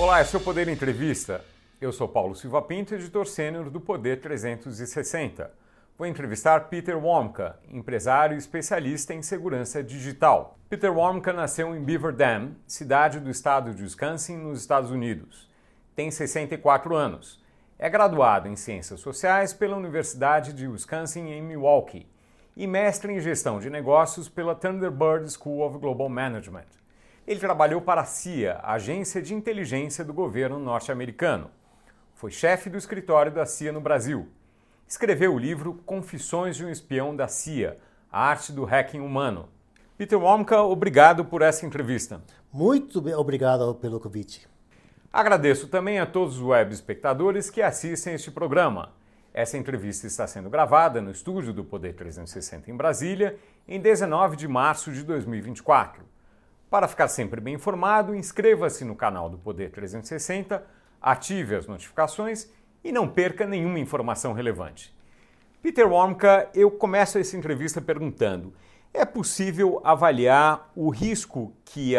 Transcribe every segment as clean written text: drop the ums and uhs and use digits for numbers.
Olá, esse é o Poder Entrevista. Eu sou Paulo Silva Pinto, editor sênior do Poder 360. Vou entrevistar Peter Womka, empresário e especialista em segurança digital. Peter Womka nasceu em Beaver Dam, cidade do estado de Wisconsin, nos Estados Unidos. Tem 64 anos. É graduado em Ciências Sociais pela Universidade de Wisconsin em Milwaukee e mestre em Gestão de Negócios pela Thunderbird School of Global Management. Ele trabalhou para a CIA, a agência de inteligência do governo norte-americano. Foi chefe do escritório da CIA no Brasil. Escreveu o livro Confissões de um Espião da CIA, a arte do hacking humano. Peter Womka, obrigado por essa entrevista. Muito obrigado pelo convite. Agradeço também a todos os web espectadores que assistem este programa. Essa entrevista está sendo gravada no estúdio do Poder 360 em Brasília, em 19 de março de 2024. Para ficar sempre bem informado, inscreva-se no canal do Poder 360, ative as notificações e não perca nenhuma informação relevante. Peter Womka, eu começo essa entrevista perguntando: é possível avaliar o risco que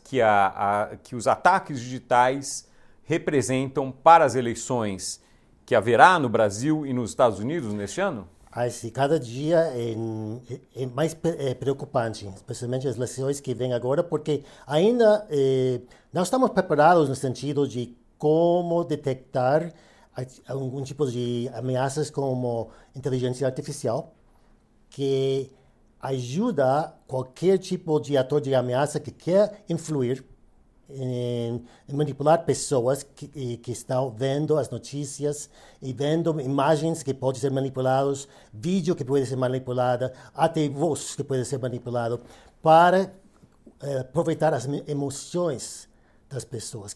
os ataques digitais representam para as eleições que haverá no Brasil e nos Estados Unidos neste ano? Cada dia é mais preocupante, especialmente as eleições que vêm agora, porque ainda não estamos preparados no sentido de como detectar algum tipo de ameaças como inteligência artificial, que ajuda qualquer tipo de ator de ameaça que quer influir em manipular pessoas que estão vendo as notícias e vendo imagens que podem ser manipuladas, vídeo que pode ser manipulado, até voz que pode ser manipulado, para aproveitar as emoções das pessoas,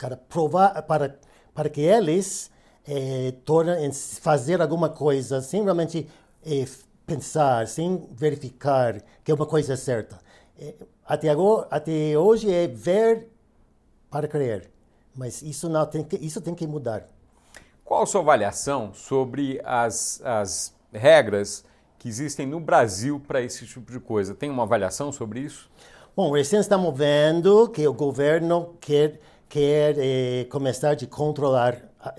para que eles tornem em fazer alguma coisa sem realmente pensar, sem verificar que é uma coisa certa. Até hoje é ver para crer, mas isso tem que mudar. Qual a sua avaliação sobre as regras que existem no Brasil para esse tipo de coisa? Tem uma avaliação sobre isso? Bom, recém estamos vendo que o governo quer começar a controlar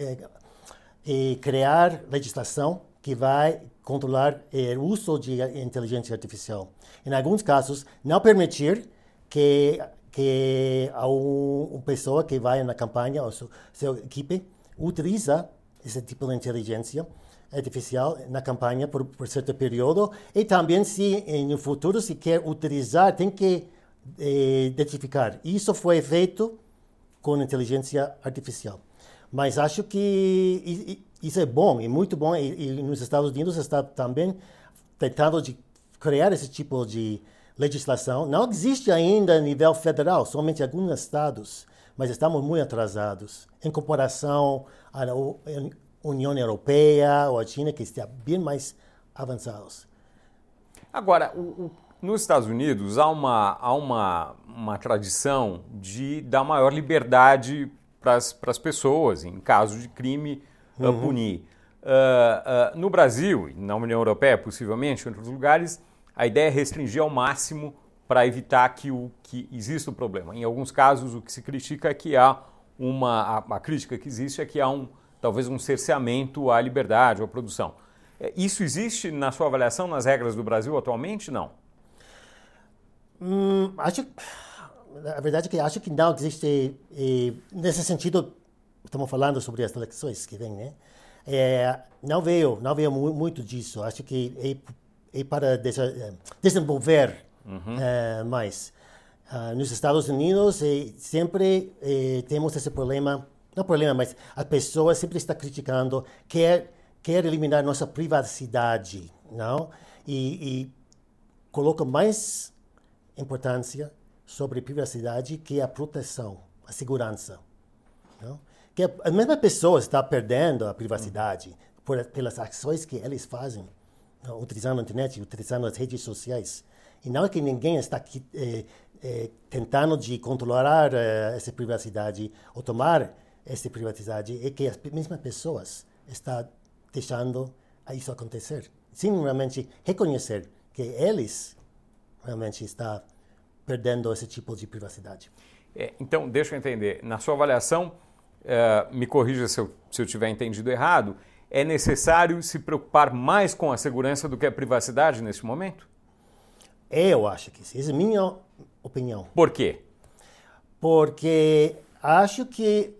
e criar legislação que vai controlar o uso de inteligência artificial. Em alguns casos, não permitir que uma pessoa que vai na campanha, ou sua equipe, utiliza esse tipo de inteligência artificial na campanha por certo período, e também se no futuro se quer utilizar, tem que identificar. Isso foi feito com inteligência artificial. Mas acho que isso é bom, e muito bom, e nos Estados Unidos está também tentando de criar esse tipo de legislação. Não existe ainda a nível federal, somente em alguns estados, mas estamos muito atrasados em comparação à União Europeia ou à China, que está bem mais avançados. Agora, nos Estados Unidos há uma tradição de dar maior liberdade para as pessoas, em caso de crime, punir. No Brasil, e na União Europeia, possivelmente, em outros lugares, a ideia é restringir ao máximo para evitar que exista o problema. Em alguns casos, o que se critica é que há a crítica que existe é que há talvez um cerceamento à liberdade ou à produção. Isso existe na sua avaliação nas regras do Brasil atualmente? Não. A verdade é que acho que não existe, nesse sentido, estamos falando sobre as eleições que vêm, né? Não veio muito disso. Acho que é para desenvolver mais. Nos Estados Unidos sempre temos esse problema, não problema, mas as pessoas sempre estão criticando, quer eliminar nossa privacidade, não? E coloca mais importância sobre privacidade que a proteção, a segurança, não? Que a mesma pessoa está perdendo a privacidade pelas ações que eles fazem, não? Utilizando a internet, utilizando as redes sociais. E não é que ninguém está aqui tentando de controlar essa privacidade ou tomar essa privacidade, é que as mesmas pessoas estão deixando isso acontecer, sem realmente reconhecer que eles realmente estão perdendo esse tipo de privacidade. Então, deixa eu entender, na sua avaliação, me corrija se eu tiver entendido errado, é necessário se preocupar mais com a segurança do que a privacidade neste momento? Eu acho que sim. Essa é a minha opinião. Por quê? Porque acho que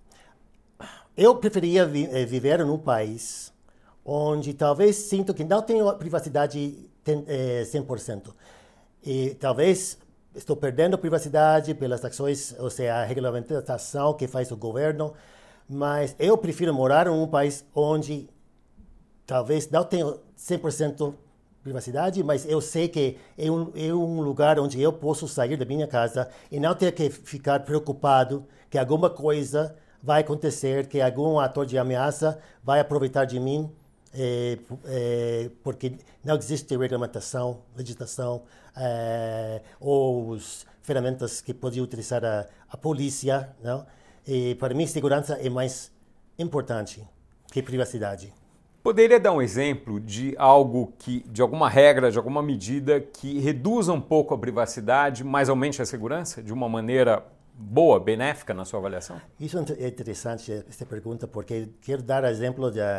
eu preferia viver num país onde talvez sinto que não tenho privacidade 100%. E talvez estou perdendo privacidade pelas ações, ou seja, a regulamentação que faz o governo, mas eu prefiro morar num país onde talvez não tenho 100% privacidade, mas eu sei que é um lugar onde eu posso sair da minha casa e não ter que ficar preocupado que alguma coisa vai acontecer, que algum ator de ameaça vai aproveitar de mim, porque não existe regulamentação, legislação, ou as ferramentas que pode utilizar a polícia, não? E para mim, segurança é mais importante que privacidade. Poderia dar um exemplo de algo de alguma regra, de alguma medida que reduza um pouco a privacidade, mas aumente a segurança de uma maneira boa, benéfica na sua avaliação? Isso é interessante, essa pergunta, porque quero dar exemplo de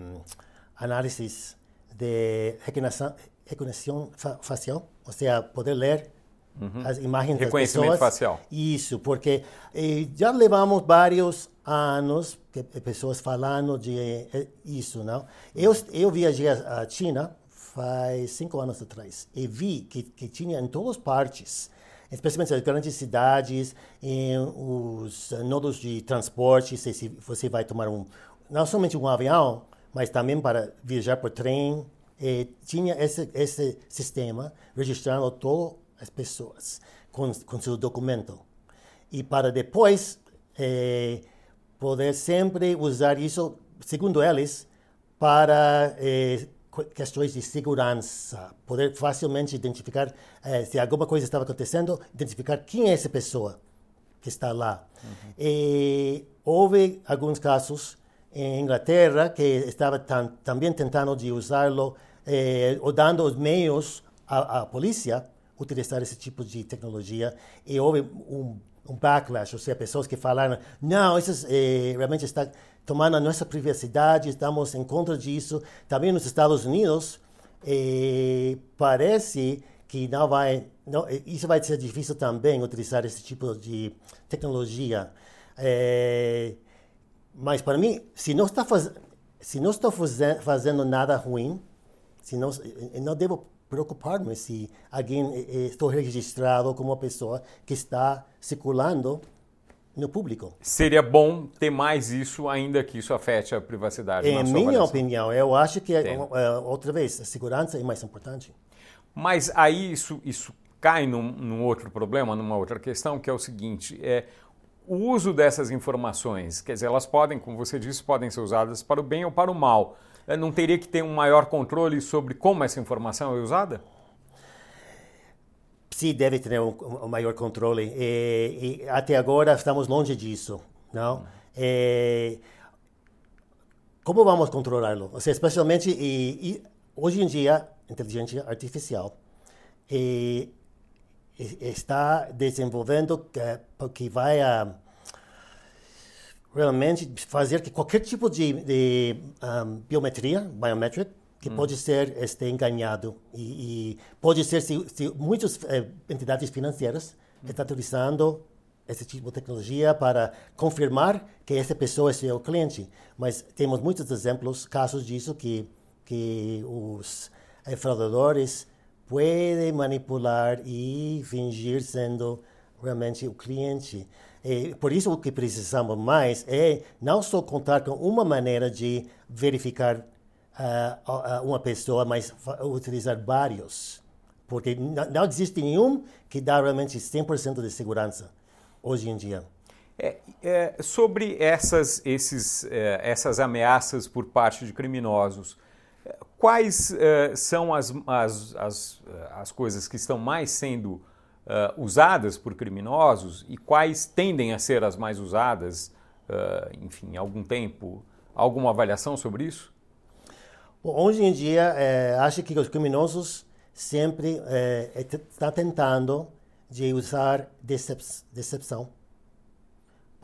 análise de reconhecimento facial, ou seja, poder ler as imagens das pessoas. Reconhecimento facial. Isso, porque já levamos vários anos que pessoas falando de isso, não? Eu viajei à China faz 5 anos atrás e vi que tinha em todas as partes, especialmente nas grandes cidades, em os nodos de transporte, se você vai tomar não somente um avião, mas também para viajar por trem, tinha esse sistema registrando todas as pessoas com seu documento. E para depois poder sempre usar isso, segundo eles, para questões de segurança, poder facilmente identificar se alguma coisa estava acontecendo, identificar quem é essa pessoa que está lá. E houve alguns casos em Inglaterra que estava também tentando de usá-lo, ou dando os meios à polícia utilizar esse tipo de tecnologia, e houve um backlash, ou seja, pessoas que falaram, não, isso realmente está tomando a nossa privacidade, estamos em contra disso. Também nos Estados Unidos, parece que isso vai ser difícil também, utilizar esse tipo de tecnologia. Mas para mim, se não estou fazendo nada ruim, eu não devo preocupar-me se alguém estou registrado como uma pessoa que está circulando no público. Seria bom ter mais isso, ainda que isso afete a privacidade. Em minha opinião, eu acho que, outra vez, a segurança é mais importante. Mas aí isso cai num outro problema, numa outra questão, que é o seguinte, o uso dessas informações, quer dizer, elas podem, como você disse, podem ser usadas para o bem ou para o mal. Não teria que ter um maior controle sobre como essa informação é usada? Sim, deve ter um maior controle. E até agora estamos longe disso, não? Como vamos controlá-lo? Ou seja, especialmente hoje em dia, inteligência artificial está desenvolvendo que vai realmente fazer que qualquer tipo de biometria, biometric, que pode ser enganado. E pode ser se muitas entidades financeiras estão utilizando esse tipo de tecnologia para confirmar que essa pessoa é seu cliente. Mas temos muitos exemplos, casos disso, que os fraudadores podem manipular e fingir sendo realmente o cliente. Por isso o que precisamos mais é não só contar com uma maneira de verificar uma pessoa, mas utilizar vários. Porque não existe nenhum que dá realmente 100% de segurança hoje em dia. Sobre essas ameaças por parte de criminosos, quais são as coisas que estão mais sendo usadas por criminosos e quais tendem a ser as mais usadas, enfim, há algum tempo? Alguma avaliação sobre isso? Bom, hoje em dia, acho que os criminosos sempre estão tentando de usar decepção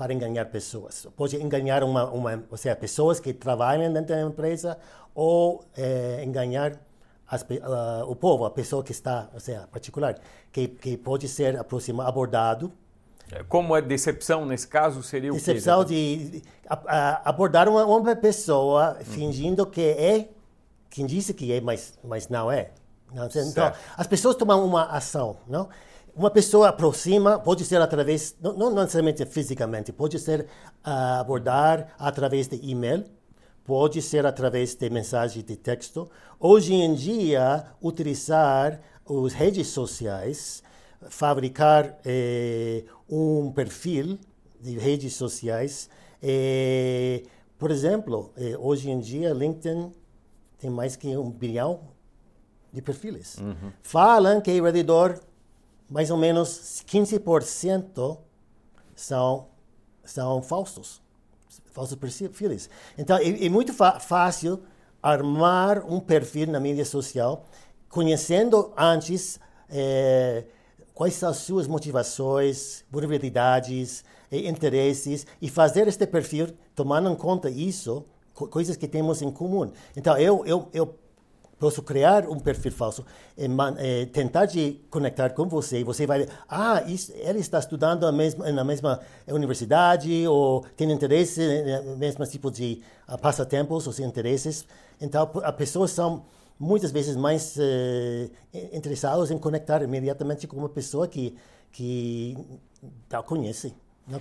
para enganar pessoas. Pode enganar ou seja, pessoas que trabalham dentro da empresa ou enganar o povo, a pessoa que está, ou seja, particular, que pode ser abordado. Como é decepção nesse caso seria o quê? Decepção de abordar uma pessoa fingindo que é quem disse que é, mas não é. Então, as pessoas tomam uma ação, não? Uma pessoa aproxima, pode ser através, não necessariamente fisicamente, pode ser abordar através de e-mail, pode ser através de mensagem de texto. Hoje em dia, utilizar as redes sociais, fabricar um perfil de redes sociais. Por exemplo, hoje em dia, LinkedIn tem mais que 1 bilhão de perfis. Falam que ao redor, mais ou menos 15% são falsos perfis. Então, é muito fácil armar um perfil na mídia social, conhecendo antes quais são as suas motivações, vulnerabilidades, interesses, e fazer este perfil tomando em conta isso, coisas que temos em comum. Então, eu posso criar um perfil falso, tentar de conectar com você, e você vai, ele está estudando na mesma universidade, ou tem interesse no mesmo tipo de passatempos, ou interesses. Então, as pessoas são muitas vezes mais interessadas em conectar imediatamente com uma pessoa que não conhece.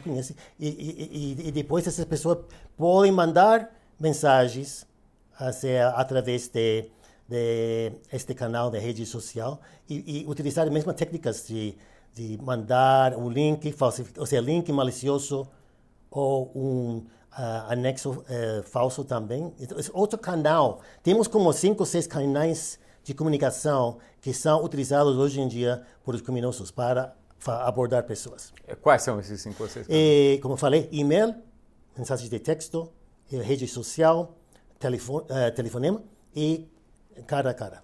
E depois essas pessoas podem mandar mensagens através de este canal de rede social e utilizar as mesmas técnicas de mandar um link, ou seja, link malicioso ou um anexo falso também. Então, é outro canal. Temos como 5 ou 6 canais de comunicação que são utilizados hoje em dia por os criminosos para abordar pessoas. Quais são esses 5 ou 6 canais? Como eu falei, e-mail, mensagens de texto, rede social, telefonema e cara a cara.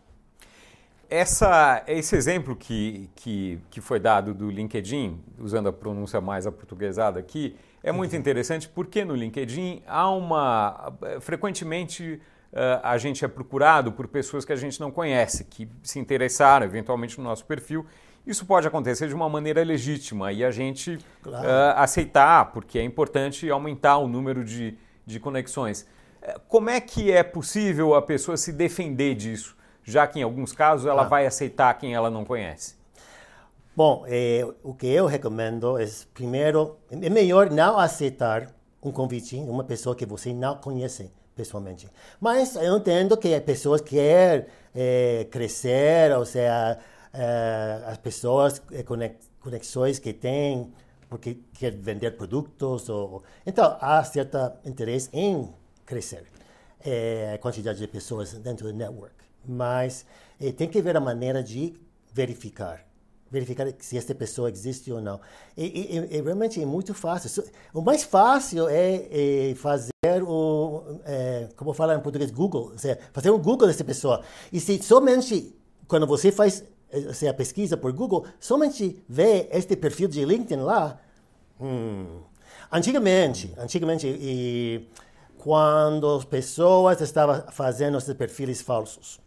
Esse exemplo que foi dado do LinkedIn, usando a pronúncia mais aportuguesada aqui, é muito interessante porque no LinkedIn frequentemente a gente é procurado por pessoas que a gente não conhece, que se interessaram eventualmente no nosso perfil. Isso pode acontecer de uma maneira legítima e a gente aceitar, porque é importante aumentar o número de conexões. Como é que é possível a pessoa se defender disso, já que em alguns casos ela vai aceitar quem ela não conhece? Bom, o que eu recomendo é, primeiro, é melhor não aceitar um convite de uma pessoa que você não conhece pessoalmente. Mas eu entendo que as pessoas querem crescer, ou seja, as pessoas, conexões que têm, porque querem vender produtos. Então, há certo interesse em crescer a quantidade de pessoas dentro do network. Mas tem que ver a maneira de verificar se essa pessoa existe ou não. E realmente é muito fácil. O mais fácil é fazer como fala em português, Google. Ou seja, fazer um Google dessa pessoa. E se somente, quando você faz a pesquisa por Google, somente vê este perfil de LinkedIn lá. Antigamente, quando as pessoas estavam fazendo esses perfis falsos,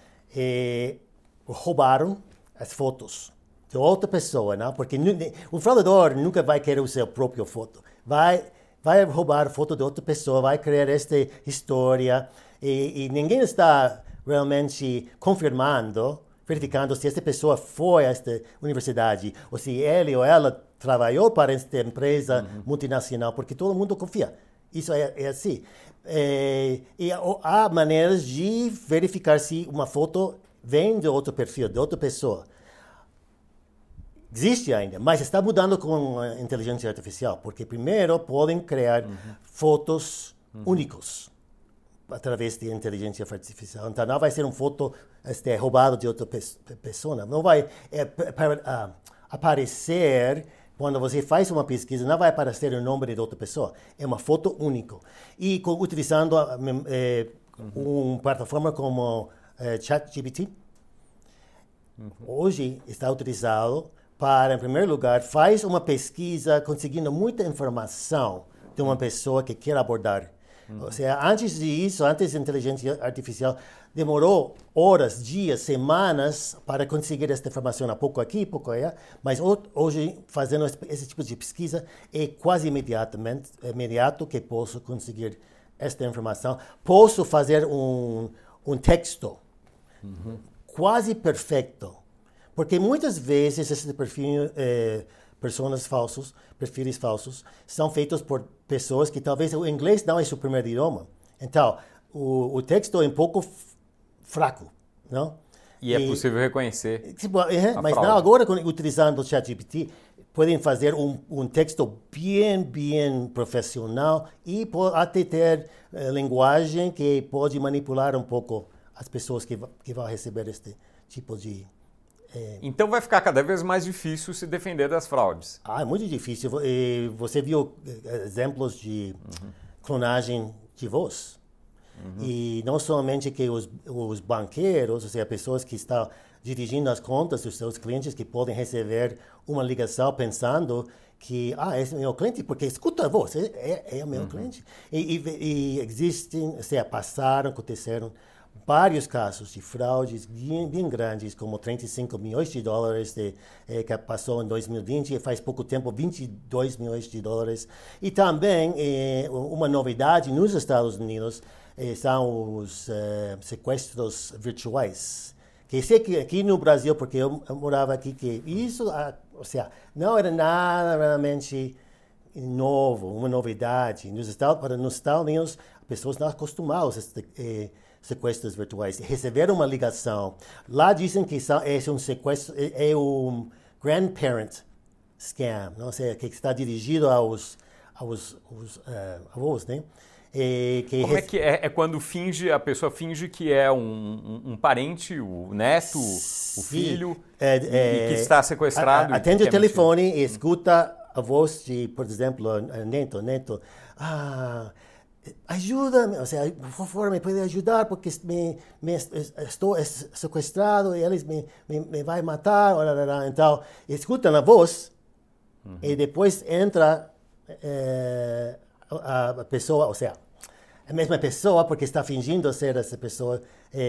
roubaram as fotos de outra pessoa, não? Porque o fraudador nunca vai querer o seu próprio foto. Vai roubar a foto de outra pessoa, vai criar esta história e ninguém está realmente verificando se essa pessoa foi a esta universidade ou se ele ou ela trabalhou para esta empresa multinacional, porque todo mundo confia. Isso é assim. E há maneiras de verificar se uma foto vem de outro perfil, de outra pessoa. Existe ainda, mas está mudando com a inteligência artificial, porque primeiro podem criar fotos únicos através de inteligência artificial. Então não vai ser uma foto roubada de outra pessoa, não vai aparecer. Quando você faz uma pesquisa, não vai aparecer o nome de outra pessoa. É uma foto única. E utilizando uma plataforma como ChatGPT, hoje está utilizado para, em primeiro lugar, faz uma pesquisa conseguindo muita informação de uma pessoa que quer abordar. Ou seja, antes disso, antes da inteligência artificial, demorou horas, dias, semanas para conseguir esta informação, pouco aqui, pouco allá, mas hoje, fazendo esse tipo de pesquisa, é quase imediato que posso conseguir esta informação. Posso fazer um texto quase perfeito, porque muitas vezes esse perfil, perfis falsos, são feitos por pessoas que talvez o inglês não é seu primeiro idioma. Então, o texto é um pouco fraco, não? E é possível reconhecer mas fraude. não, agora, utilizando o ChatGPT, podem fazer um texto bem profissional e até ter linguagem que pode manipular um pouco as pessoas que vão receber este tipo de... Então vai ficar cada vez mais difícil se defender das fraudes. É muito difícil. Você viu exemplos de clonagem de voz. E não somente que os banqueiros, ou seja, pessoas que estão dirigindo as contas dos seus clientes, que podem receber uma ligação pensando que, esse é meu cliente, porque escuta a voz, é o meu cliente. E existem, ou seja, aconteceram vários casos de fraudes bem grandes, como 35 milhões de dólares que passou em 2020 e faz pouco tempo 22 milhões de dólares. E também uma novidade nos Estados Unidos são os sequestros virtuais. Que sei que aqui no Brasil, porque eu morava aqui, que isso, ou seja, não era nada realmente novo, uma novidade. Nos Estados Unidos, as pessoas não acostumaram a sequestros virtuais. Receberam uma ligação. Lá dizem que é um sequestro, é um grandparent scam, não sei, que está dirigido aos avós, né? Como é que é? É quando a pessoa finge que é um parente, o neto, o filho, e que está sequestrado. Atende o telefone e escuta a voz de, por exemplo, neto, ajuda-me, ou seja, por favor, me pode ajudar porque estou sequestrado e eles me vão matar. Então, escutam a voz e depois entra a pessoa, ou seja, a mesma pessoa porque está fingindo ser essa pessoa,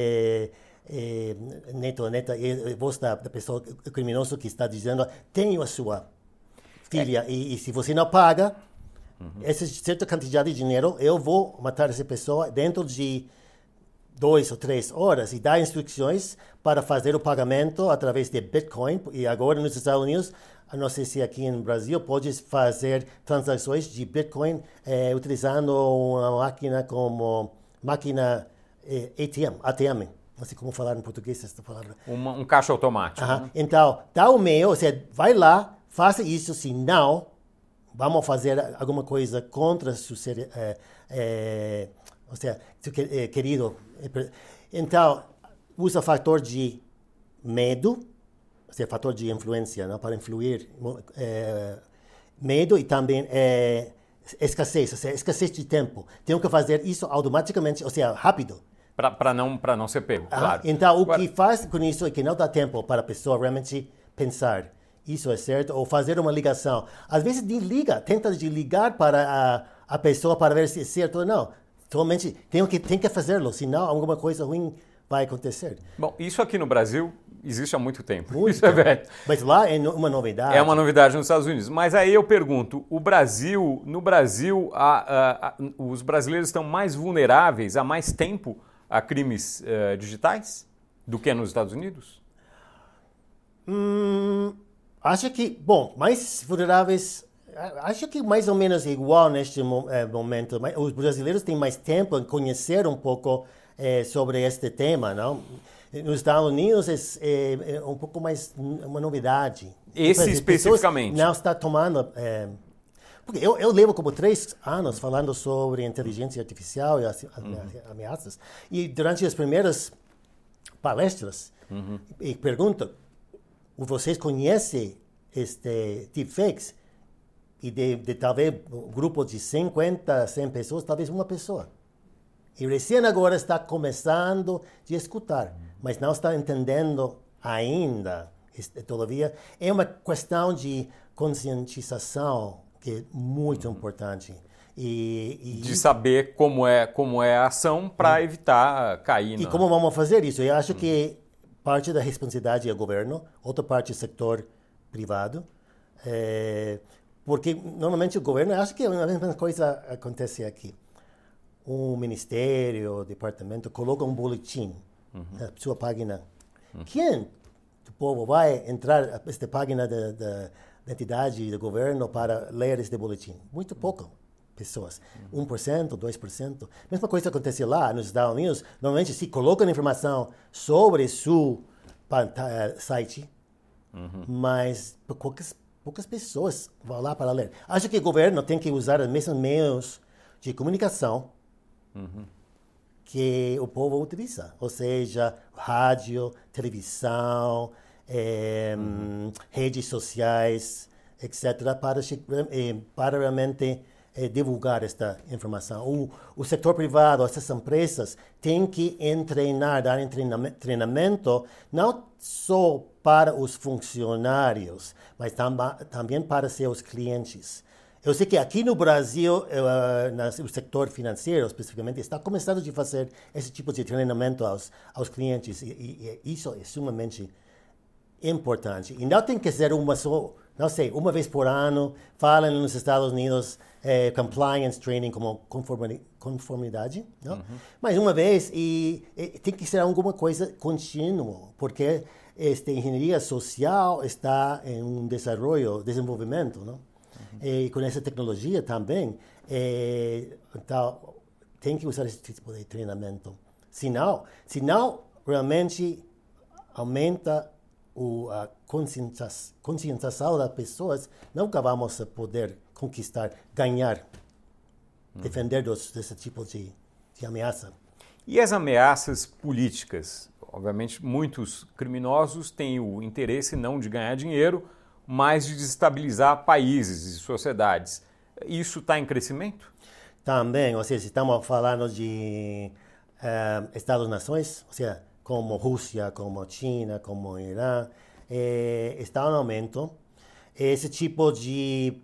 neta, e a voz da pessoa criminosa que está dizendo, tenho a sua filha e se você não paga, essa certa quantidade de dinheiro, eu vou matar essa pessoa dentro de 2 ou 3 horas e dar instruções para fazer o pagamento através de Bitcoin. E agora nos Estados Unidos, não sei se aqui no Brasil, pode fazer transações de Bitcoin utilizando uma máquina como máquina ATM. Não sei como falar em português essa palavra. Um caixa automático. Né? Então, dá o e-mail, você vai lá, faça isso, se não, vamos fazer alguma coisa contra seu querido. Então, usa fator de medo, ou seja, fator de influência, não? Para influir. Medo e também escassez, ou seja, escassez de tempo. Tenho que fazer isso automaticamente, ou seja, rápido. Para não ser pego, claro. Então, que faz com isso é que não dá tempo para a pessoa realmente pensar. Isso é certo, ou fazer uma ligação. Às vezes tenta ligar para a pessoa para ver se é certo ou não. Somente tem que fazê-lo, senão alguma coisa ruim vai acontecer. Bom, isso aqui no Brasil existe há muito tempo. Muito isso é velho. Mas lá é uma novidade. É uma novidade nos Estados Unidos. Mas aí eu pergunto, no Brasil, os brasileiros estão mais vulneráveis há mais tempo a crimes digitais do que nos Estados Unidos? Acho que, mais vulneráveis, acho que mais ou menos igual neste momento. Os brasileiros têm mais tempo em conhecer um pouco sobre este tema, não? Nos Estados Unidos é um pouco mais uma novidade. Esse especificamente? Não está tomando... porque eu levo como 3 anos falando sobre inteligência artificial e as ameaças. E durante as primeiras palestras, eu pergunto, vocês conhecem deepfakes? E de talvez um grupo de 50, 100 pessoas, talvez uma pessoa. E recém agora está começando a escutar, mas não está entendendo ainda todavia, é uma questão de conscientização que é muito importante. De saber como é a ação para evitar cair. E como vamos fazer isso? Eu acho que parte da responsabilidade é o governo, outra parte é o setor privado. Porque normalmente o governo, acho que a mesma coisa acontece aqui. Um ministério, departamento, coloca um boletim na sua página. Quem do povo vai entrar nesta página da entidade do governo para ler este boletim? Muito pouco pessoas. 1%, 2%. Mesma coisa acontece lá nos Estados Unidos. Normalmente se coloca informação sobre seu site, mas poucas pessoas vão lá para ler. Acho que o governo tem que usar os mesmos meios de comunicação que o povo utiliza. Ou seja, rádio, televisão, redes sociais, etc., para realmente divulgar esta informação. O setor privado, essas empresas, têm que dar treinamento não só para os funcionários, mas também para seus clientes. Eu sei que aqui no Brasil, o setor financeiro, especificamente, está começando a fazer esse tipo de treinamento aos clientes, e isso é sumamente importante. E não tem que ser uma vez por ano, falam nos Estados Unidos, compliance training como conformidade, não? Mas uma vez, e tem que ser alguma coisa contínua, porque engenharia social está em desenvolvimento, não? E com essa tecnologia também, então, tem que usar esse tipo de treinamento. Senão realmente aumenta a conscientização das pessoas, nunca vamos poder conquistar, ganhar, defender desse tipo de ameaça. E as ameaças políticas? Obviamente, muitos criminosos têm o interesse não de ganhar dinheiro, mas de desestabilizar países e sociedades. Isso está em crescimento? Também, ou seja, estamos falando de Estados-nações, ou seja, como Rússia, como China, como Irã, está em aumento. Esse tipo de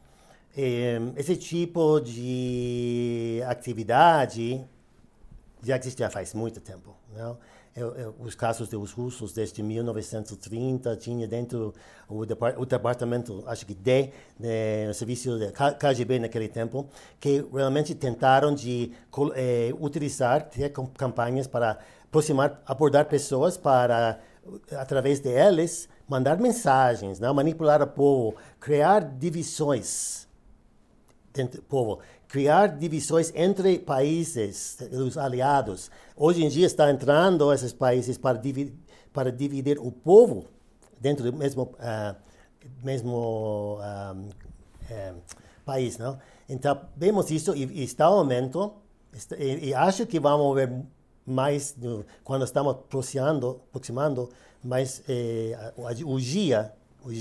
atividade já existe faz muito tempo, não? Os casos dos russos desde 1930 tinha dentro o departamento, acho que no serviço de KGB naquele tempo, que realmente tentaram de utilizar campanhas para abordar pessoas para, através deles, mandar mensagens, não? Manipular o povo, criar divisões dentro do povo, criar divisões entre países, os aliados. Hoje em dia está entrando esses países para dividir o povo dentro do mesmo país, não? Então, vemos isso e está em aumento, e acho que vamos ver mais quando estamos aproximando mais o dia,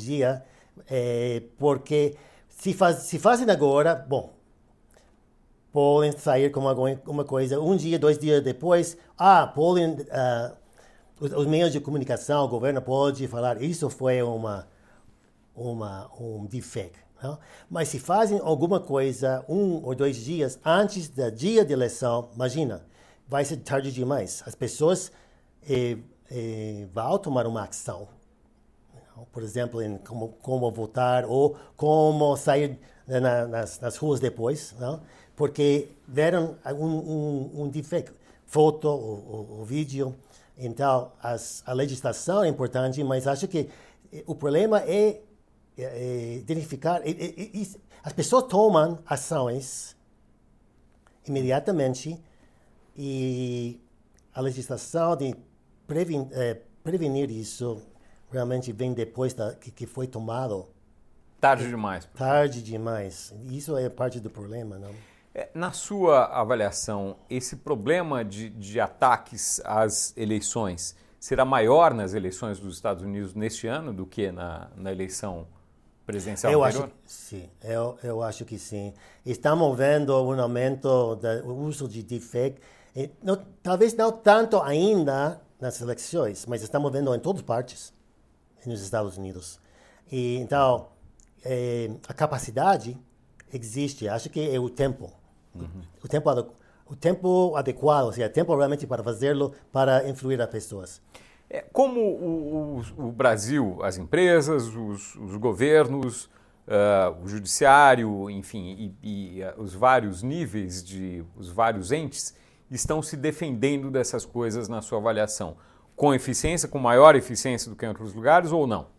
porque se fazem agora, bom, podem sair como alguma coisa, um dia, 2 dias depois, podem, os meios de comunicação, o governo pode falar, isso foi um deepfake. Não? Mas se fazem alguma coisa 1 ou 2 dias antes do dia de eleição, imagina, vai ser tarde demais. As pessoas vão tomar uma ação. Por exemplo, em como votar ou como sair nas ruas depois, não? Porque viram um deepfake, foto ou vídeo. Então, a legislação é importante, mas acho que o problema é identificar. As pessoas tomam ações imediatamente e a legislação de prevenir isso realmente vem depois que foi tomado. Tarde demais. Tarde demais. Isso é parte do problema, não? Na sua avaliação, esse problema de ataques às eleições será maior nas eleições dos Estados Unidos neste ano do que na eleição presidencial anterior? Eu acho que sim. Estamos vendo um aumento do uso de deepfake. Talvez não tanto ainda nas eleições, mas estamos vendo em todas partes. nos Estados Unidos. E, então, a capacidade existe. Acho que é o tempo. O tempo adequado, ou seja, o tempo realmente para fazê-lo, para influir as pessoas. Como o Brasil, as empresas, os governos, o judiciário, enfim, e os vários níveis, os vários entes, estão se defendendo dessas coisas na sua avaliação? Com eficiência, com maior eficiência do que em outros lugares ou não?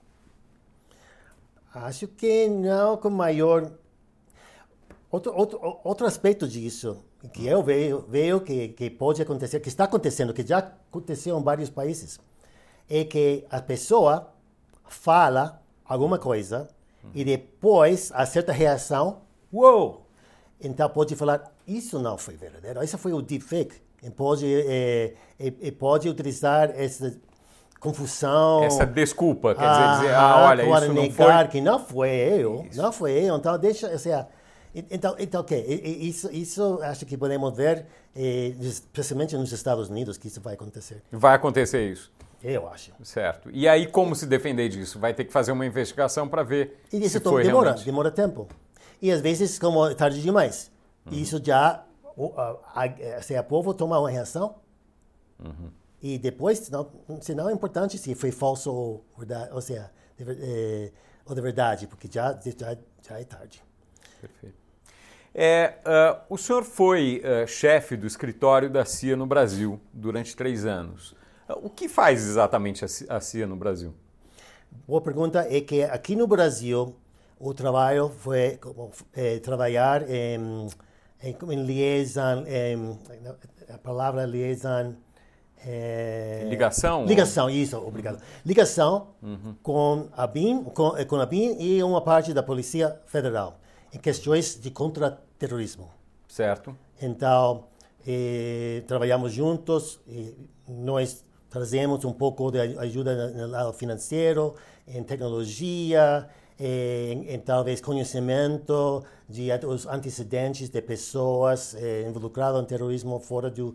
Acho que não com maior... Outro aspecto disso, que eu vejo que pode acontecer, que está acontecendo, que já aconteceu em vários países, é que a pessoa fala alguma coisa e depois a certa reação, uou! Então pode falar, isso não foi verdadeiro, isso foi o deepfake. E pode utilizar essa confusão. Essa desculpa, quer dizer, olha, para isso não negar foi... que não foi eu, Isso. não foi eu. Então deixa, ou seja, então ok, isso acho que podemos ver, especialmente nos Estados Unidos, que isso vai acontecer. Vai acontecer isso. Eu acho. Certo. E aí, como se defender disso? Vai ter que fazer uma investigação para ver E isso se foi realmente... demora tempo. E às vezes, como é tarde demais. Isso já, se o povo toma uma reação, e depois, se não é importante se foi falso ou verdade, ou seja, ou de verdade, porque já é tarde. Perfeito. O senhor foi chefe do escritório da CIA no Brasil durante 3 anos. O que faz exatamente a CIA no Brasil? Boa pergunta. É que aqui no Brasil o trabalho foi trabalhar em liaison, a palavra liaison... Ligação? Ligação, isso, obrigado. Ligação com a BIM, com a BIM e uma parte da Polícia Federal em questões de contra-terrorismo. Certo. Então, trabalhamos juntos, nós trazemos um pouco de ajuda no lado financeiro, em tecnologia, em talvez conhecimento dos antecedentes de pessoas involucradas em terrorismo fora do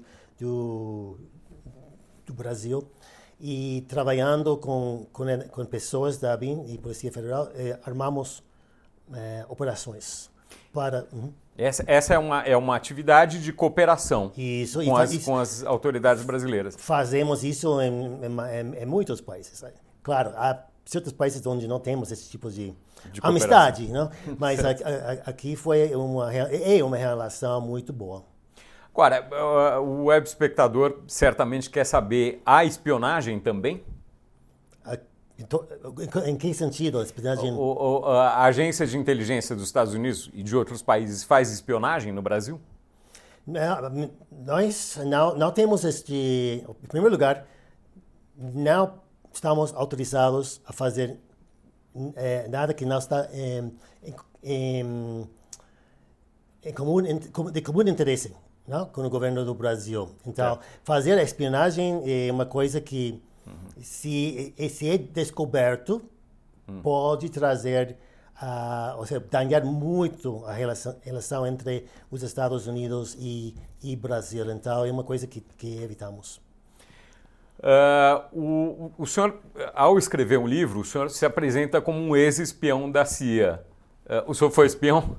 Brasil. E trabalhando com pessoas da BIM e Polícia Federal, armamos operações para... Essa é uma atividade de cooperação Isso, com as autoridades brasileiras. Fazemos isso em muitos países. Claro, há certos países onde não temos esse tipo de amizade, não? Mas aqui é uma relação muito boa. Agora, o web espectador certamente quer saber, há espionagem também? Em que sentido? Espionagem? A agência de inteligência dos Estados Unidos e de outros países faz espionagem no Brasil? Nós não temos em primeiro lugar, não estamos autorizados a fazer nada que não está de comum interesse, não? Com o governo do Brasil. Então, fazer a espionagem é uma coisa que, se é descoberto, pode trazer, ou seja, danar muito a relação entre os Estados Unidos e Brasil. Então, é uma coisa que evitamos. O senhor, ao escrever um livro, o senhor se apresenta como um ex-espião da CIA. O senhor foi espião?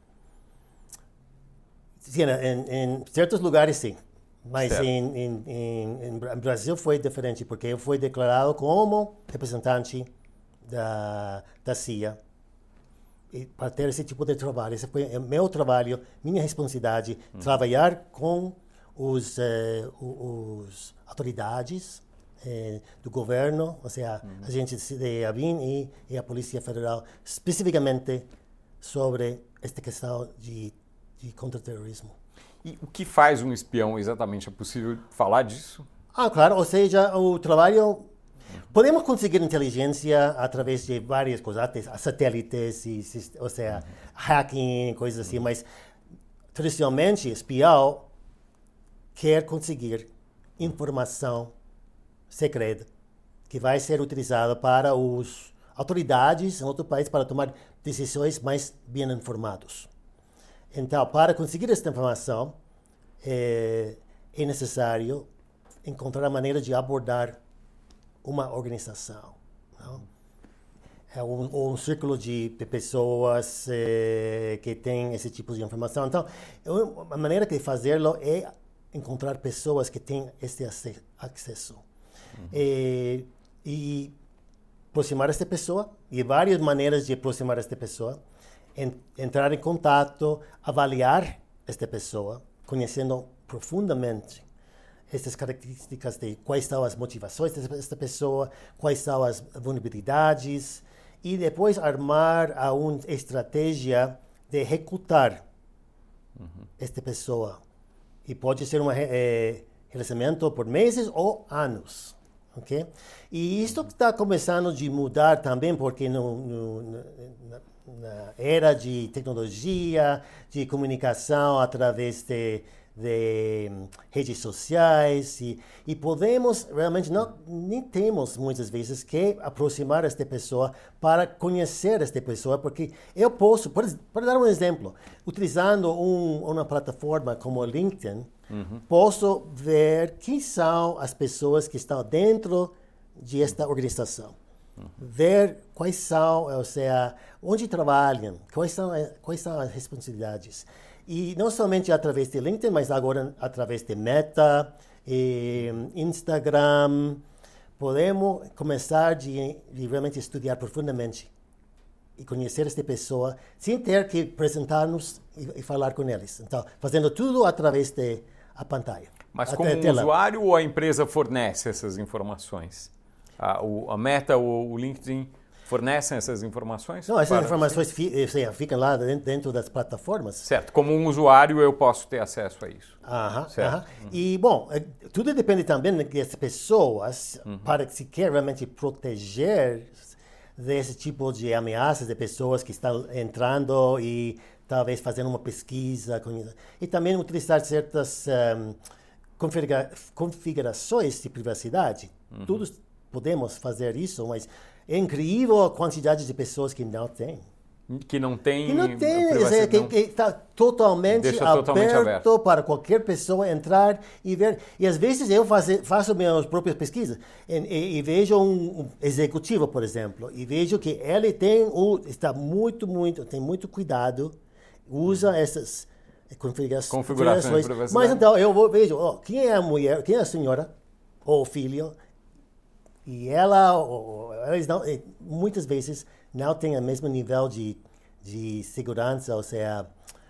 Sim, em certos lugares, sim. Mas em Brasil foi diferente, porque eu fui declarado como representante da CIA. E para ter esse tipo de trabalho, esse foi meu trabalho, minha responsabilidade, trabalhar com os autoridades do governo, ou seja, a gente da ABIN e a Polícia Federal, especificamente sobre esta questão de contra-terrorismo. E o que faz um espião exatamente? É possível falar disso? Claro, ou seja, o trabalho... Podemos conseguir inteligência através de várias coisas, satélites, ou seja, hacking, coisas assim, mas tradicionalmente, espião quer conseguir informação secreta que vai ser utilizada para as autoridades em outro país para tomar decisões mais bem informadas. Então, para conseguir essa informação, é necessário encontrar a maneira de abordar uma organização. Não? um círculo de pessoas que têm esse tipo de informação. Então, a maneira de fazê-lo é encontrar pessoas que têm esse acesso. E aproximar esta pessoa, e várias maneiras de aproximar esta pessoa, entrar em contato, avaliar esta pessoa, conhecendo profundamente essas características de quais são as motivações desta pessoa, quais são as vulnerabilidades, e depois armar uma estratégia de recrutar esta pessoa. E pode ser um relacionamento por meses ou anos. Okay? E isto está começando a mudar também, porque na era de tecnologia, de comunicação através de redes sociais, e podemos, realmente, nem temos muitas vezes que aproximar esta pessoa para conhecer esta pessoa, porque eu posso, para dar um exemplo, utilizando uma plataforma como o LinkedIn, posso ver quem são as pessoas que estão dentro de esta organização. Ver quais são, ou seja, onde trabalham, quais são as responsabilidades. E não somente através de LinkedIn, mas agora através de Meta, Instagram, podemos começar de realmente estudar profundamente e conhecer esta pessoa sem ter que apresentar-nos e falar com eles. Então, fazendo tudo através da pantalha. Mas como um usuário ou a empresa fornece essas informações? A Meta ou o LinkedIn fornecem essas informações? Não, essas informações ficam lá dentro das plataformas. Certo. Como um usuário, eu posso ter acesso a isso. Certo. E, bom, tudo depende também das pessoas, para se quer realmente proteger desse tipo de ameaças de pessoas que estão entrando e talvez fazendo uma pesquisa. E também utilizar certas configurações de privacidade. Todos podemos fazer isso, mas é incrível a quantidade de pessoas que não têm. Que não tem, que está totalmente aberto para qualquer pessoa entrar e ver. E às vezes eu faço minhas próprias pesquisas e vejo um executivo, por exemplo, e vejo que ele tem tem muito cuidado, usa essas configurações de privacidade. Mas então eu vejo, quem é a mulher, quem é a senhora ou o filho, e eles não, muitas vezes não têm o mesmo nível de segurança, ou seja,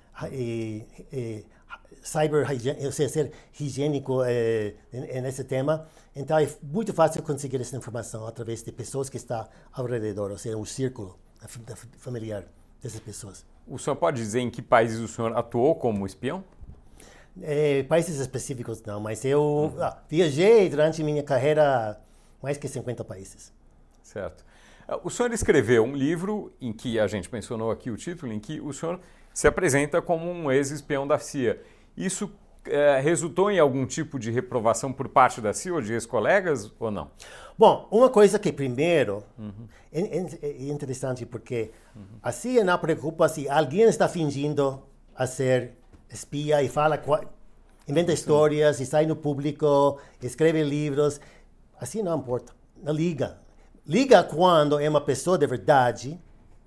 ou seja, ser higiênico nesse tema. Então é muito fácil conseguir essa informação através de pessoas que estão ao redor, ou seja, o círculo familiar dessas pessoas. O senhor pode dizer em que países o senhor atuou como espião? Países específicos não, mas eu viajei durante minha carreira mais que 50 países. Certo. O senhor escreveu um livro em que, a gente mencionou aqui o título, em que o senhor se apresenta como um ex-espião da CIA. Isso resultou em algum tipo de reprovação por parte da CIA ou de ex-colegas ou não? Bom, uma coisa que primeiro é interessante porque a CIA não preocupa se alguém está fingindo a ser espia e inventa histórias e sai no público, escreve livros. Assim não importa, não liga. Liga quando é uma pessoa de verdade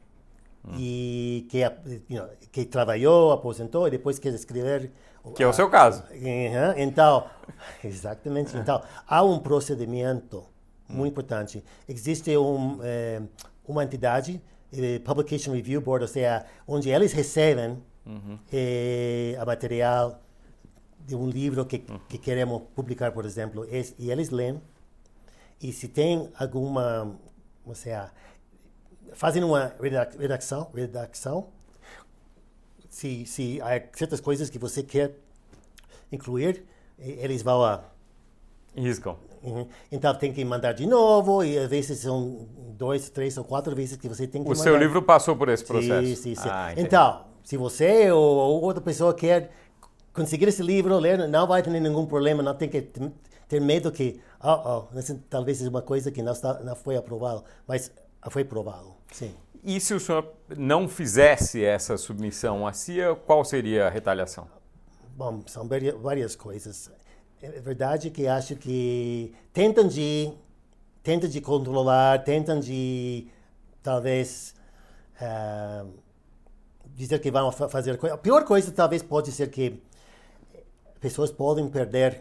e que trabalhou, aposentou e depois quer escrever. Que é o seu caso. Então, exatamente. Então, há um procedimento muito importante. Existe uma entidade, Publication Review Board, ou seja, onde eles recebem a material de um livro que queremos publicar, por exemplo, e eles leem. E se tem alguma, ou seja, fazem uma redação, se há certas coisas que você quer incluir, eles vão a... Riscam. Então tem que mandar de novo, e às vezes são 2, 3 ou 4 vezes que você tem que mandar. O seu livro passou por esse processo? Sim. Então, se você ou outra pessoa quer conseguir esse livro, ler, não vai ter nenhum problema, não tem que ter medo que, talvez seja uma coisa que não foi aprovado, mas foi aprovado, sim. E se o senhor não fizesse essa submissão à CIA, qual seria a retaliação? Bom, são várias coisas. É verdade que acho que tentam de controlar, tentam de talvez dizer que vão fazer coisa. A pior coisa talvez pode ser que pessoas podem perder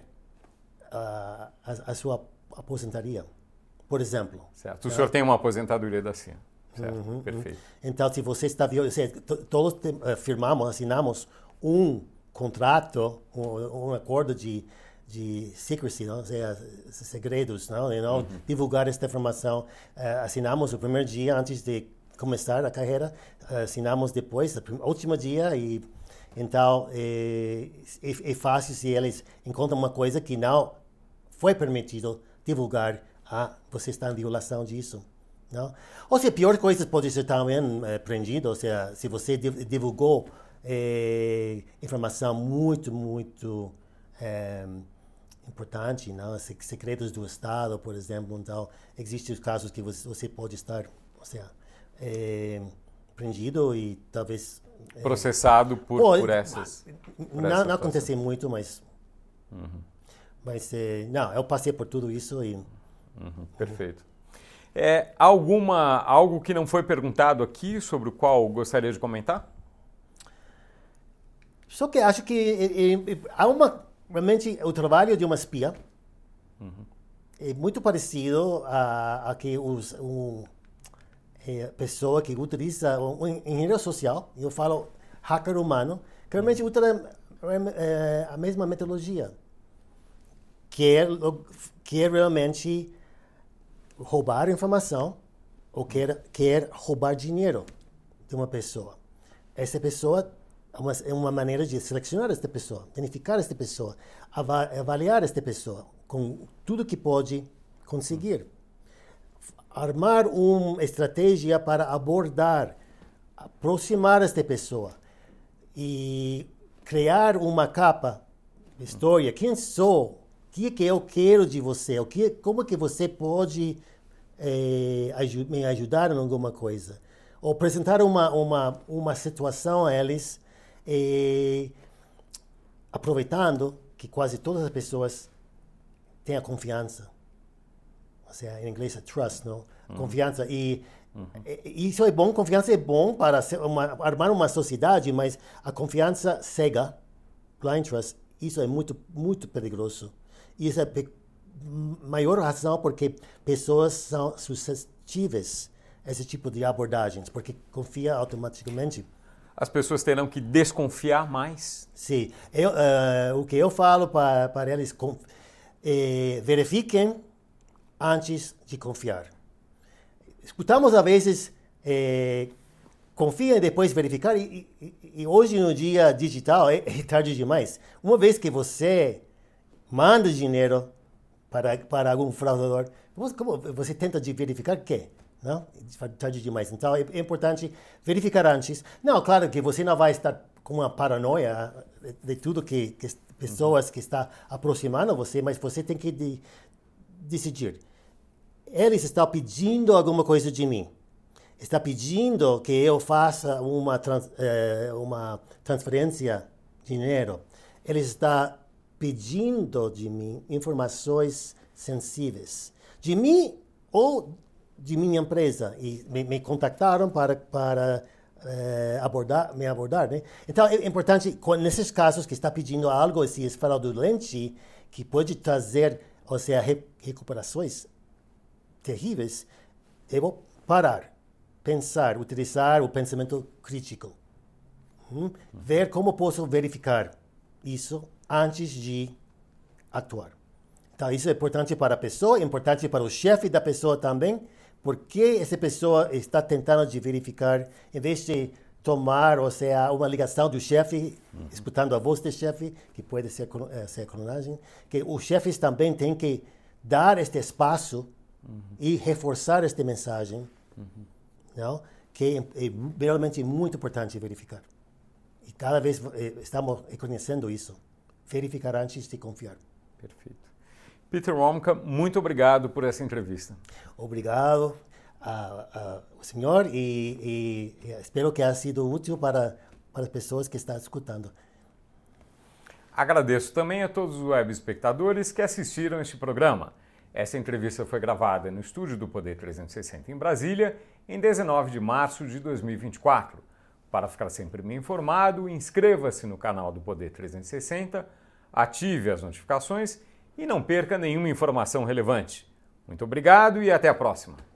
a sua aposentadoria, por exemplo. Certo. O senhor tem uma aposentadoria da CIE. Certo, perfeito. Então, se você está todos assinamos um contrato, um acordo de secrecy, não? Ou seja, segredos, não? Divulgar esta informação. Assinamos o primeiro dia antes de começar a carreira, assinamos depois, no último dia, e então é fácil se eles encontram uma coisa que não foi permitido divulgar, você está em violação disso. Não? Ou seja, pior coisa pode ser também prendido, ou seja, se você divulgou informação muito importante, não? Segredos do Estado, por exemplo, então existem os casos que você pode estar, ou seja, prendido e talvez processado por essas. Não acontece muito, mas não, eu passei por tudo isso e perfeito. Algo que não foi perguntado aqui sobre o qual gostaria de comentar? Só que acho que realmente o trabalho de uma espia é muito parecido a que pessoa que utiliza um engenheiro social, eu falo hacker humano, que realmente utiliza a mesma metodologia, quer realmente roubar informação ou quer roubar dinheiro de uma pessoa. Essa pessoa é uma maneira de selecionar esta pessoa, identificar esta pessoa, avaliar esta pessoa com tudo que pode conseguir. Armar uma estratégia para abordar, aproximar esta pessoa e criar uma capa de história. Quem sou? O que eu quero de você? Como que você pode me ajudar em alguma coisa? Ou apresentar uma situação a eles, aproveitando que quase todas as pessoas têm a confiança. Ou seja, em inglês é trust, não? Confiança. E isso é bom, confiança é bom para armar uma sociedade, mas a confiança cega, blind trust, isso é muito perigoso. E isso é a maior razão porque pessoas são suscetíveis a esse tipo de abordagens, porque confia automaticamente. As pessoas terão que desconfiar mais? Sim. O que eu falo para eles, verifiquem antes de confiar. Escutamos às vezes, confia e depois verificar, e hoje no dia digital é tarde demais. Uma vez que você manda dinheiro para algum fraudador, você tenta verificar o quê? Não? Tarde demais. Então é importante verificar antes. Não, claro que você não vai estar com uma paranoia de tudo que pessoas que estão aproximando você, mas você tem que decidir. Eles estão pedindo alguma coisa de mim. Está pedindo que eu faça uma transferência de dinheiro. Eles estão pedindo de mim informações sensíveis. De mim ou de minha empresa. E me contactaram para me abordar. Né? Então, é importante, nesses casos que está pedindo algo, esse fraudulente, que pode trazer, ou seja, recuperações terríveis, eu vou parar, pensar, utilizar o pensamento crítico. Ver como posso verificar isso antes de atuar. Então, isso é importante para a pessoa, é importante para o chefe da pessoa também, porque essa pessoa está tentando de verificar, em vez de tomar, ou seja, uma ligação do chefe, escutando a voz do chefe, que pode ser clonagem, que os chefes também têm que dar este espaço e reforçar esta mensagem, não? Que é realmente muito importante verificar. E cada vez estamos reconhecendo isso. Verificar antes de confiar. Perfeito. Peter Womka, muito obrigado por essa entrevista. Obrigado ao senhor e espero que tenha sido útil para as pessoas que estão escutando. Agradeço também a todos os web espectadores que assistiram este programa. Essa entrevista foi gravada no estúdio do Poder 360 em Brasília em 19 de março de 2024. Para ficar sempre bem informado, inscreva-se no canal do Poder 360, ative as notificações e não perca nenhuma informação relevante. Muito obrigado e até a próxima!